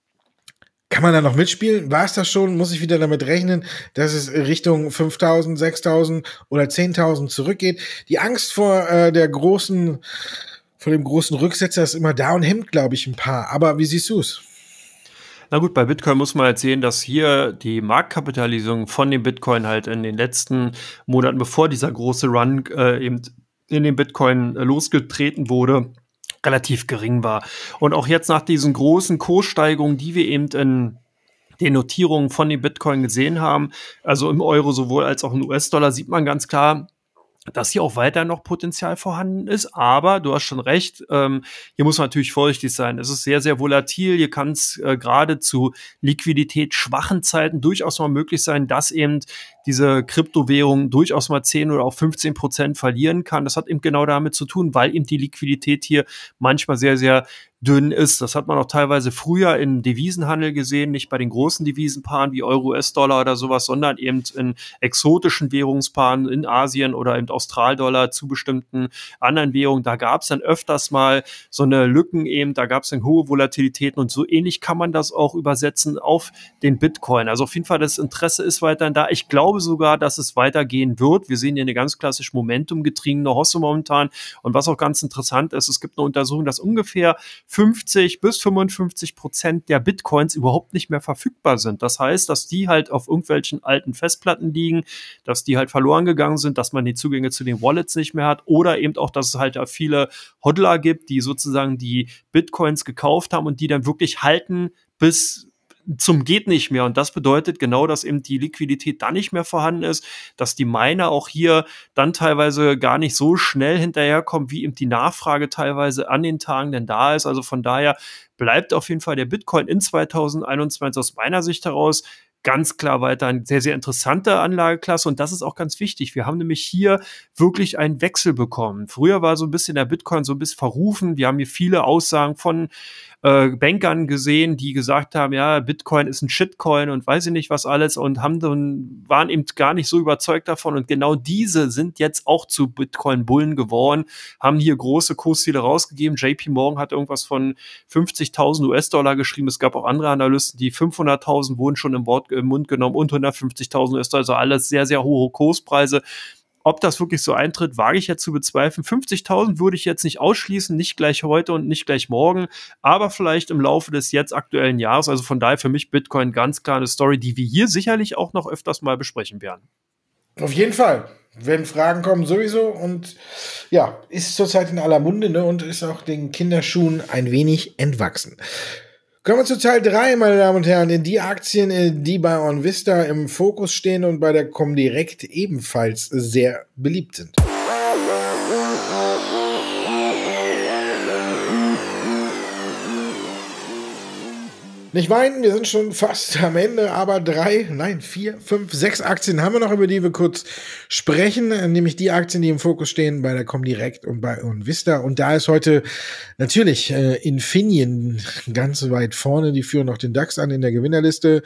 kann man da noch mitspielen? War es das schon? Muss ich wieder damit rechnen, dass es Richtung fünftausend, sechstausend oder zehntausend zurückgeht? Die Angst vor äh, der großen, vor dem großen Rücksetzer ist immer da und hemmt, glaube ich, ein paar. Aber wie siehst du es? Na gut, bei Bitcoin muss man jetzt sehen, dass hier die Marktkapitalisierung von dem Bitcoin halt in den letzten Monaten, bevor dieser große Run äh, eben in den Bitcoin äh, losgetreten wurde, relativ gering war. Und auch jetzt nach diesen großen Kurssteigerungen, die wir eben in den Notierungen von dem Bitcoin gesehen haben, also im Euro sowohl als auch im U S-Dollar, sieht man ganz klar, dass hier auch weiter noch Potenzial vorhanden ist, aber du hast schon recht, ähm, hier muss man natürlich vorsichtig sein. Es ist sehr, sehr volatil, hier kann es äh, gerade zu liquiditätsschwachen Zeiten durchaus mal möglich sein, dass eben diese Kryptowährung durchaus mal zehn oder auch fünfzehn Prozent verlieren kann. Das hat eben genau damit zu tun, weil eben die Liquidität hier manchmal sehr, sehr dünn ist. Das hat man auch teilweise früher im Devisenhandel gesehen, nicht bei den großen Devisenpaaren wie Euro, U S-Dollar oder sowas, sondern eben in exotischen Währungspaaren in Asien oder eben Australdollar zu bestimmten anderen Währungen. Da gab es dann öfters mal so eine Lücken eben, da gab es dann hohe Volatilitäten und so ähnlich kann man das auch übersetzen auf den Bitcoin. Also auf jeden Fall das Interesse ist weiterhin da. Ich glaube sogar, dass es weitergehen wird. Wir sehen hier eine ganz klassisch momentumgetriebene Hosse momentan und was auch ganz interessant ist, es gibt eine Untersuchung, dass ungefähr fünfzig bis fünfundfünfzig Prozent der Bitcoins überhaupt nicht mehr verfügbar sind. Das heißt, dass die halt auf irgendwelchen alten Festplatten liegen, dass die halt verloren gegangen sind, dass man die Zugänge zu den Wallets nicht mehr hat oder eben auch, dass es halt viele Hodler gibt, die sozusagen die Bitcoins gekauft haben und die dann wirklich halten, bis zum geht nicht mehr. Und das bedeutet genau, dass eben die Liquidität dann nicht mehr vorhanden ist, dass die Miner auch hier dann teilweise gar nicht so schnell hinterherkommen, wie eben die Nachfrage teilweise an den Tagen denn da ist. Also von daher bleibt auf jeden Fall der Bitcoin in zweitausendeinundzwanzig aus meiner Sicht heraus ganz klar weiter eine sehr, sehr interessante Anlageklasse. Und das ist auch ganz wichtig. Wir haben nämlich hier wirklich einen Wechsel bekommen. Früher war so ein bisschen der Bitcoin so ein bisschen verrufen. Wir haben hier viele Aussagen von äh, Bankern gesehen, die gesagt haben, ja, Bitcoin ist ein Shitcoin und weiß ich nicht was alles und haben dann, waren eben gar nicht so überzeugt davon. Und genau diese sind jetzt auch zu Bitcoin-Bullen geworden, haben hier große Kursziele rausgegeben. J P Morgan hat irgendwas von fünfzigtausend U S-Dollar geschrieben. Es gab auch andere Analysten, die fünfhunderttausend wurden schon im, Wort, im Mund genommen und hundertfünfzigtausend U S-Dollar, also alles sehr, sehr hohe Kurspreise. Ob das wirklich so eintritt, wage ich jetzt zu bezweifeln. fünfzigtausend würde ich jetzt nicht ausschließen, nicht gleich heute und nicht gleich morgen, aber vielleicht im Laufe des jetzt aktuellen Jahres. Also von daher für mich Bitcoin ganz klar eine Story, die wir hier sicherlich auch noch öfters mal besprechen werden. Auf jeden Fall. Wenn Fragen kommen, sowieso. Und ja, ist zurzeit in aller Munde, ne, und ist auch den Kinderschuhen ein wenig entwachsen. Kommen wir zu Teil drei, meine Damen und Herren, in die Aktien, die bei OnVista im Fokus stehen und bei der Comdirect ebenfalls sehr beliebt sind. Nicht weinen, wir sind schon fast am Ende, aber drei, nein, vier, fünf, sechs Aktien haben wir noch, über die wir kurz sprechen, nämlich die Aktien, die im Fokus stehen bei der Comdirect und bei OnVista. Und da ist heute natürlich äh, Infineon ganz weit vorne, die führen noch den DAX an in der Gewinnerliste,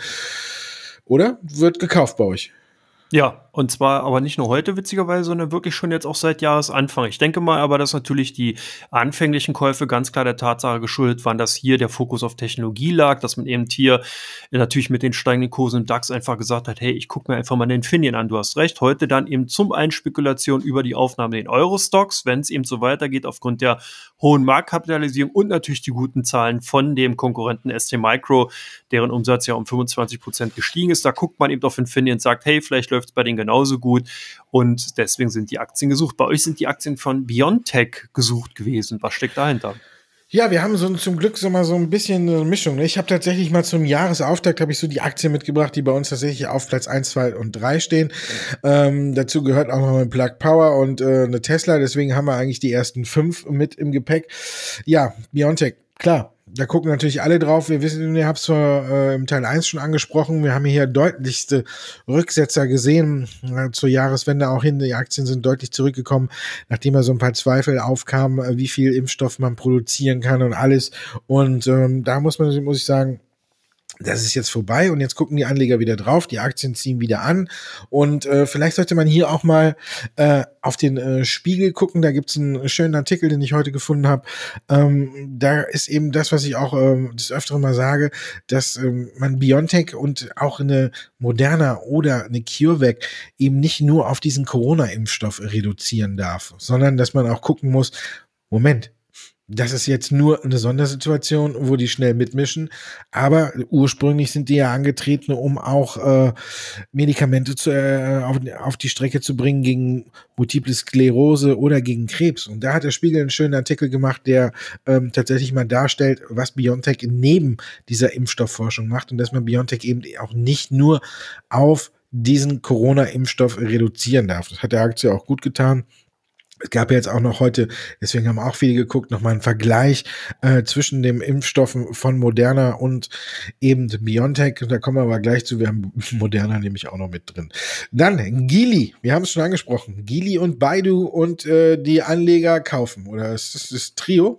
oder? Wird gekauft bei euch? Ja, und zwar aber nicht nur heute witzigerweise, sondern wirklich schon jetzt auch seit Jahresanfang. Ich denke mal aber, dass natürlich die anfänglichen Käufe ganz klar der Tatsache geschuldet waren, dass hier der Fokus auf Technologie lag, dass man eben hier natürlich mit den steigenden Kursen im DAX einfach gesagt hat, hey, ich gucke mir einfach mal den Infineon an, du hast recht. Heute dann eben zum einen Spekulation über die Aufnahme in Euro-Stocks, wenn es eben so weitergeht aufgrund der hohen Marktkapitalisierung und natürlich die guten Zahlen von dem Konkurrenten S T Micro, deren Umsatz ja um fünfundzwanzig Prozent gestiegen ist. Da guckt man eben auf Infineon und sagt, hey, vielleicht läuft es bei denen genauso gut und deswegen sind die Aktien gesucht. Bei euch sind die Aktien von BioNTech gesucht gewesen. Was steckt dahinter? Ja, wir haben so zum Glück so mal so ein bisschen eine Mischung. Ich habe tatsächlich mal zum Jahresauftakt habe ich so die Aktien mitgebracht, die bei uns tatsächlich auf Platz eins, zwei und drei stehen. Ähm, dazu gehört auch noch ein Plug Power und äh, eine Tesla. Deswegen haben wir eigentlich die ersten fünf mit im Gepäck. Ja, BioNTech, klar. Da gucken natürlich alle drauf. Wir wissen, ihr habt es äh, im Teil eins schon angesprochen. Wir haben hier deutlichste Rücksetzer gesehen äh, zur Jahreswende auch hin. Die Aktien sind deutlich zurückgekommen, nachdem da so ein paar Zweifel aufkamen, äh, wie viel Impfstoff man produzieren kann und alles. Und ähm, da muss man, muss ich sagen, das ist jetzt vorbei und jetzt gucken die Anleger wieder drauf, die Aktien ziehen wieder an und äh, vielleicht sollte man hier auch mal äh, auf den äh, Spiegel gucken, da gibt's einen schönen Artikel, den ich heute gefunden habe. Ähm, da ist eben das, was ich auch äh, des Öfteren mal sage, dass ähm, man BioNTech und auch eine Moderna oder eine CureVac eben nicht nur auf diesen Corona-Impfstoff reduzieren darf, sondern dass man auch gucken muss, Moment, das ist jetzt nur eine Sondersituation, wo die schnell mitmischen, aber ursprünglich sind die ja angetreten, um auch äh, Medikamente zu, äh, auf, auf die Strecke zu bringen gegen Multiple Sklerose oder gegen Krebs. Und da hat der Spiegel einen schönen Artikel gemacht, der ähm, tatsächlich mal darstellt, was BioNTech neben dieser Impfstoffforschung macht und dass man BioNTech eben auch nicht nur auf diesen Corona-Impfstoff reduzieren darf. Das hat der Aktie auch gut getan. Es gab ja jetzt auch noch heute, deswegen haben auch viele geguckt, nochmal einen Vergleich äh, zwischen den Impfstoffen von Moderna und eben BioNTech. Da kommen wir aber gleich zu. Wir haben Moderna nämlich auch noch mit drin. Dann Geely, wir haben es schon angesprochen. Geely und Baidu und äh, die Anleger kaufen. Oder ist das das Trio?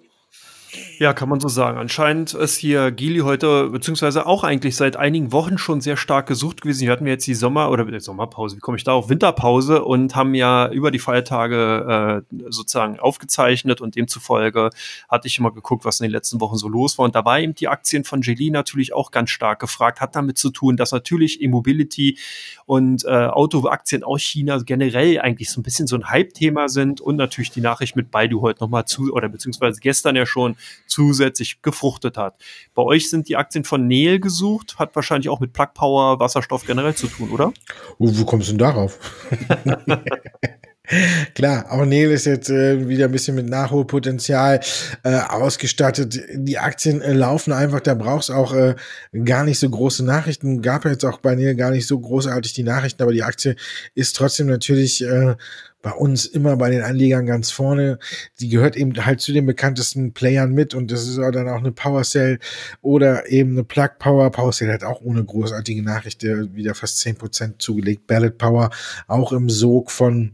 Ja, kann man so sagen. Anscheinend ist hier Geely heute, beziehungsweise auch eigentlich seit einigen Wochen schon sehr stark gesucht gewesen. Hier hatten wir jetzt die Sommer- oder die Sommerpause, wie komme ich da auf? Winterpause und haben ja über die Feiertage äh, sozusagen aufgezeichnet und demzufolge hatte ich immer geguckt, was in den letzten Wochen so los war. Und da war eben die Aktien von Geely natürlich auch ganz stark gefragt. Hat damit zu tun, dass natürlich E-Mobility und äh, Autoaktien aus China generell eigentlich so ein bisschen so ein Hype-Thema sind und natürlich die Nachricht mit Baidu heute nochmal zu, oder beziehungsweise gestern ja schon zusätzlich gefruchtet hat. Bei euch sind die Aktien von Nel gesucht, hat wahrscheinlich auch mit Plug Power, Wasserstoff generell zu tun, oder? Oh, wo kommst du denn darauf? Klar, auch Neil ist jetzt äh, wieder ein bisschen mit Nachholpotenzial äh, ausgestattet. Die Aktien äh, laufen einfach, da brauchst auch äh, gar nicht so große Nachrichten. Gab ja jetzt auch bei Neil gar nicht so großartig die Nachrichten, aber die Aktie ist trotzdem natürlich äh, bei uns immer bei den Anlegern ganz vorne. Die gehört eben halt zu den bekanntesten Playern mit und das ist auch dann auch eine PowerCell oder eben eine Plug Power. PowerCell hat auch ohne großartige Nachricht äh, wieder fast zehn Prozent zugelegt. Ballot Power auch im Sog von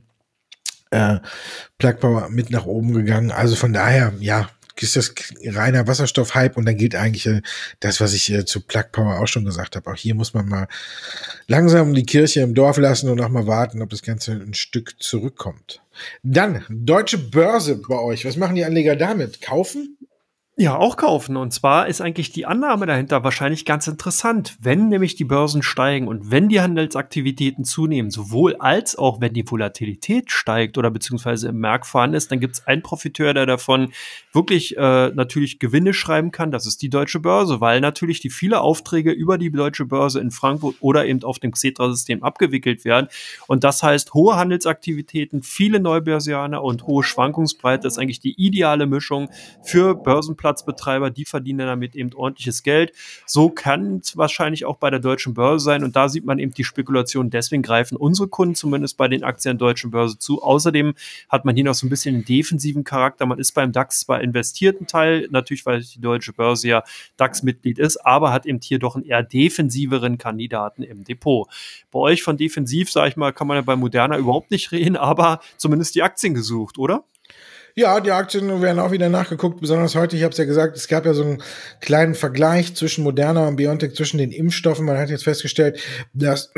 äh, Plug Power mit nach oben gegangen. Also von daher, ja, ist das reiner Wasserstoff-Hype und dann gilt eigentlich äh, das, was ich äh, zu Plug Power auch schon gesagt habe. Auch hier muss man mal langsam die Kirche im Dorf lassen und auch mal warten, ob das Ganze ein Stück zurückkommt. Dann, deutsche Börse bei euch. Was machen die Anleger damit? Kaufen? Ja, auch kaufen. Und zwar ist eigentlich die Annahme dahinter wahrscheinlich ganz interessant. Wenn nämlich die Börsen steigen und wenn die Handelsaktivitäten zunehmen, sowohl als auch wenn die Volatilität steigt oder beziehungsweise im Markt vorhanden ist, dann gibt es einen Profiteur, der davon wirklich äh, natürlich Gewinne schreiben kann. Das ist die Deutsche Börse, weil natürlich die viele Aufträge über die Deutsche Börse in Frankfurt oder eben auf dem Xetra-System abgewickelt werden. Und das heißt, hohe Handelsaktivitäten, viele Neubörsianer und hohe Schwankungsbreite ist eigentlich die ideale Mischung für Börsenplatz. Betreiber, die verdienen damit eben ordentliches Geld. So kann es wahrscheinlich auch bei der Deutschen Börse sein und da sieht man eben die Spekulation. Deswegen greifen unsere Kunden zumindest bei den Aktien der Deutschen Börse zu. Außerdem hat man hier noch so ein bisschen einen defensiven Charakter. Man ist beim DAX zwar investierten Teil, natürlich weil die Deutsche Börse ja DAX-Mitglied ist, aber hat eben hier doch einen eher defensiveren Kandidaten im Depot. Bei euch von defensiv, sage ich mal, kann man ja bei Moderna überhaupt nicht reden, aber zumindest die Aktien gesucht, oder? Ja, die Aktien werden auch wieder nachgeguckt, besonders heute. Ich habe es ja gesagt, es gab ja so einen kleinen Vergleich zwischen Moderna und BioNTech, zwischen den Impfstoffen. Man hat jetzt festgestellt, dass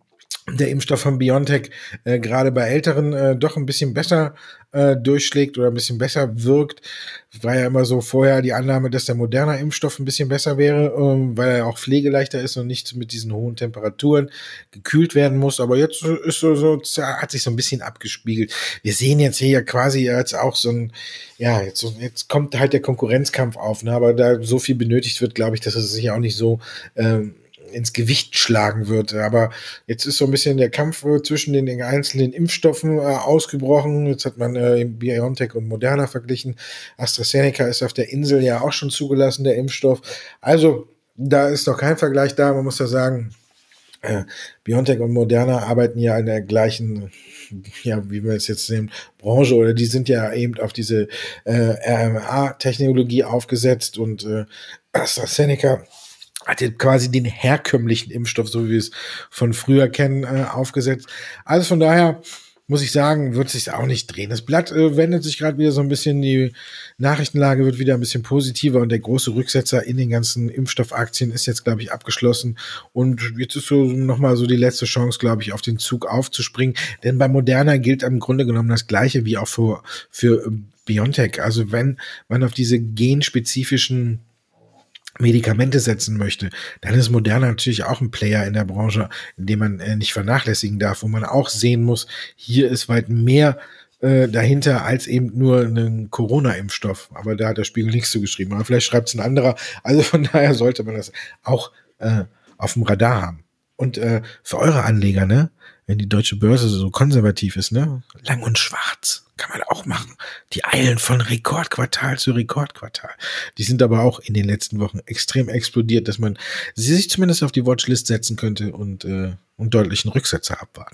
der Impfstoff von BioNTech äh, gerade bei Älteren äh, doch ein bisschen besser äh, durchschlägt oder ein bisschen besser wirkt. War ja immer so vorher die Annahme, dass der moderne Impfstoff ein bisschen besser wäre, ähm, weil er auch pflegeleichter ist und nicht mit diesen hohen Temperaturen gekühlt werden muss. Aber jetzt ist so, so hat sich so ein bisschen abgespiegelt. Wir sehen jetzt hier quasi jetzt auch so ein, ja, jetzt, jetzt kommt halt der Konkurrenzkampf auf, ne? Aber da so viel benötigt wird, glaube ich, dass es sich auch nicht so ähm, ins Gewicht schlagen wird. Aber jetzt ist so ein bisschen der Kampf zwischen den einzelnen Impfstoffen äh, ausgebrochen. Jetzt hat man äh, BioNTech und Moderna verglichen. AstraZeneca ist auf der Insel ja auch schon zugelassen, der Impfstoff. Also da ist noch kein Vergleich da. Man muss ja sagen, äh, BioNTech und Moderna arbeiten ja in der gleichen, ja, wie wir es jetzt nehmen, Branche, oder die sind ja eben auf diese äh, R M A-Technologie aufgesetzt und äh, AstraZeneca hat jetzt quasi den herkömmlichen Impfstoff, so wie wir es von früher kennen, äh, aufgesetzt. Also von daher muss ich sagen, wird sich auch nicht drehen. Das Blatt äh, wendet sich gerade wieder so ein bisschen, die Nachrichtenlage wird wieder ein bisschen positiver und der große Rücksetzer in den ganzen Impfstoffaktien ist jetzt, glaube ich, abgeschlossen. Und jetzt ist so nochmal so die letzte Chance, glaube ich, auf den Zug aufzuspringen. Denn bei Moderna gilt im Grunde genommen das Gleiche wie auch für, für BioNTech. Also wenn man auf diese genspezifischen Medikamente setzen möchte, dann ist Moderna natürlich auch ein Player in der Branche, den man äh, nicht vernachlässigen darf, wo man auch sehen muss, hier ist weit mehr äh, dahinter als eben nur ein Corona-Impfstoff. Aber da hat der Spiegel nichts zu geschrieben. Aber vielleicht schreibt es ein anderer. Also von daher sollte man das auch äh, auf dem Radar haben. Und äh, für eure Anleger, ne, wenn die deutsche Börse so konservativ ist, ne, lang und schwarz, kann man auch machen. Die eilen von Rekordquartal zu Rekordquartal. Die sind aber auch in den letzten Wochen extrem explodiert, dass man sie sich zumindest auf die Watchlist setzen könnte und, äh, und deutlichen Rücksetzer abwarten.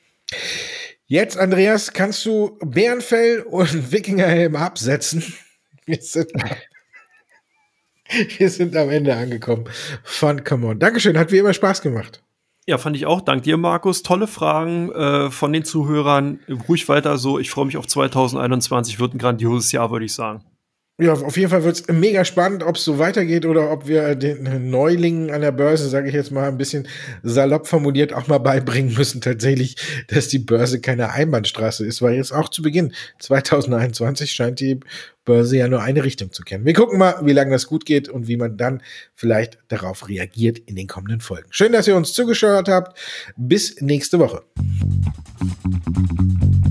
Jetzt, Andreas, kannst du Bärenfell und Wikingerhelm absetzen? Wir sind, wir sind am Ende angekommen von Come On. Dankeschön, hat wie immer Spaß gemacht. Ja, fand ich auch. Dank dir, Markus. Tolle Fragen äh, von den Zuhörern. Ruhig weiter so. Ich freue mich auf zwanzig einundzwanzig. Wird ein grandioses Jahr, würde ich sagen. Ja, auf jeden Fall wird es mega spannend, ob es so weitergeht oder ob wir den Neulingen an der Börse, sage ich jetzt mal ein bisschen salopp formuliert, auch mal beibringen müssen tatsächlich, dass die Börse keine Einbahnstraße ist, weil jetzt auch zu Beginn zwanzig einundzwanzig scheint die Börse ja nur eine Richtung zu kennen. Wir gucken mal, wie lange das gut geht und wie man dann vielleicht darauf reagiert in den kommenden Folgen. Schön, dass ihr uns zugeschaut habt. Bis nächste Woche.